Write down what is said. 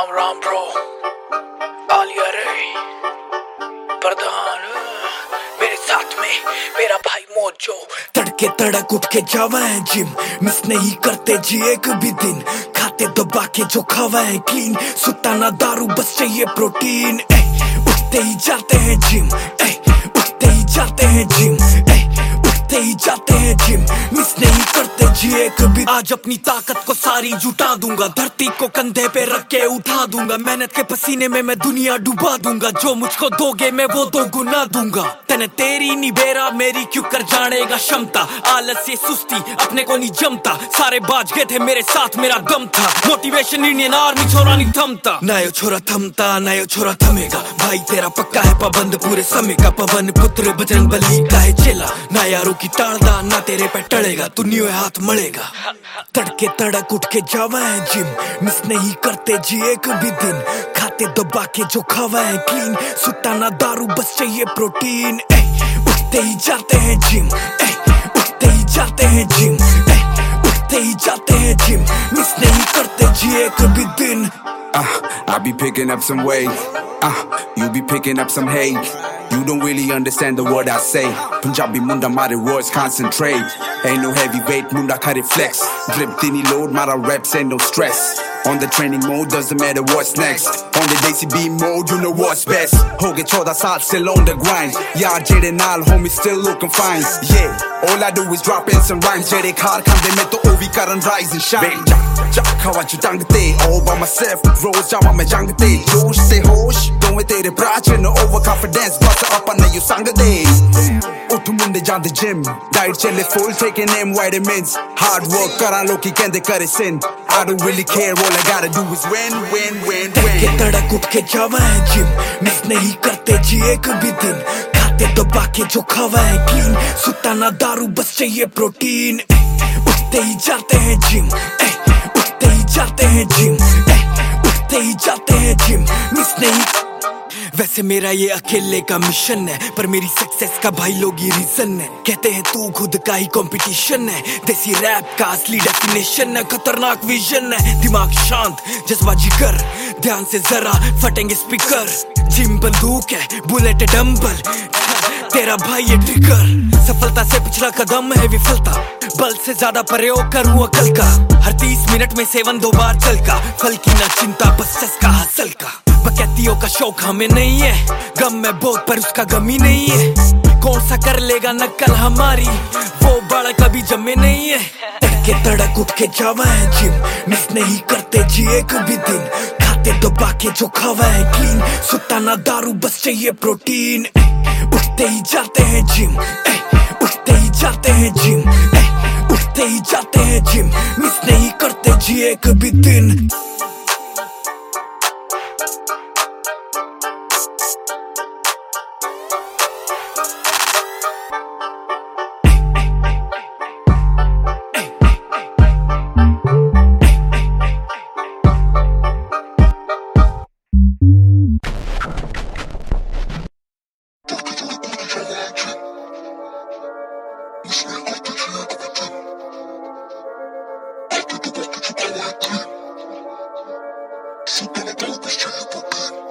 Ram Ram bro Alia रे प्रधान मेरे साथ में मेरा भाई मोजो। तड़के तड़क उठ के जावा है जिम, मिस नहीं करते जी एक भी दिन। खाते दबा के जो खावा है क्लीन, सुता ना दारू बस चाहिए प्रोटीन। उठते ही जाते हैं जिम, उठते ही जाते हैं जिम, उठते ही जाते हैं जिम। मिस नहीं करते जी एक भी। आज अपनी ताकत को सारी जुटा दूंगा, धरती को कंधे पे रख के उठा दूंगा। मेहनत के पसीने में मैं दुनिया डुबा दूंगा, जो मुझको दोगे मैं वो दो गुना दूंगा। तने तेरी नहीं बेरा मेरी क्यों कर जानेगा क्षमता। आलस ये सुस्ती अपने को नहीं जमता, सारे बाज गए थे मेरे साथ मेरा दम था। मोटिवेशन इंडियन आर्मी छोरा नहीं थमता, ना यो छोरा थमता ना यो छोरा थमेगा। भाई तेरा पक्का है पाबंद पूरे समय का, पवन पुत्र बजरंग बली का है चेला। ना यारों की टालदा ना तेरे पे टलेगा, तू न्यू हाथ मलेगा। तड़के तड़क उठ के जावा है जिम, मिस नहीं करते जी एक भी दिन। खाते दबा के जो खावा है क्लीन, सुता ना दारू बस चाहिए प्रोटीन। उठते ही जाते हैं जिम, उठते ही जाते हैं जिम, उठते ही जाते हैं जिम। मिस नहीं करते जी एक भी दिन। I be picking up some weight, you be picking up some hate. You don't really understand the word I say. Punjabi munda mare words concentrate. Ain't no heavyweight munda kare flex. Drip tini load mara reps ain't no stress. On the training mode doesn't matter what's next. On the Daisy B mode you know what's best. Ho ge 14 saal still on the grind. Yaar jede naal homie still looking fine. Yeah, all I do is drop in some rhymes. Jede khar khande mein to ovi karan rise and shine. Ja khawa chu tang te all by myself. Rose jama mein jang te josh se hosh. Doing tere brach no overconfidence. Bust up on you sang the day. Uthu munde jande gym. Diet chele full taking them vitamins. Hard work karan loki kende kare sin. I don't really care, all I gotta do is win, win, win, win. तड़के तड़क उठ के जावा है gym, miss नहीं करते जी एक भी दिन। खाते दबा के जो खावा है क्लीन, सुता ना दारू बस चाहिए प्रोटीन। उठते ही जाते हैं जिम, उठते ही जाते हैं जिम, उठते ही जाते हैं जिम। मिस नहीं। वैसे मेरा ये अकेले का मिशन है, पर मेरी सक्सेस का भाई लोग ही रीजन है। कहते हैं तू खुद का ही कंपटीशन है, देसी रैप का असली डेफिनेशन है। खतरनाक विजन है, दिमाग शांत जज्बा जिगर, ध्यान से जरा फटेंगे स्पीकर। जिम बंदूक है बुलेट डंबल, तेरा भाई ये ट्रिगर। सफलता से पिछला कदम है विफलता, बल से ज्यादा प्रयोग करूँ अकल का। हर 30 मिनट में सेवन 2 बार चल का, फल की ना चिंता बस चस्का हासिल का। बकैतियों का शौक हमें नहीं है, गम में बहुत पर उसका गम ही नहीं है। कौन सा कर लेगा नकल हमारी, वो बड़ा कभी जमे नहीं है। तड़के तड़क उठ के जावा है जिम, मिस नहीं करते जी एक भी दिन। खाते दबा के जो खावा है क्लीन, सुता ना दारू बस चाहिए प्रोटीन। उठते ही जाते हैं जिम, उठते ही जाते हैं जिम, उठते ही जाते हैं जिम। मिस नहीं करते जी एक भी दिन। Super Bowl,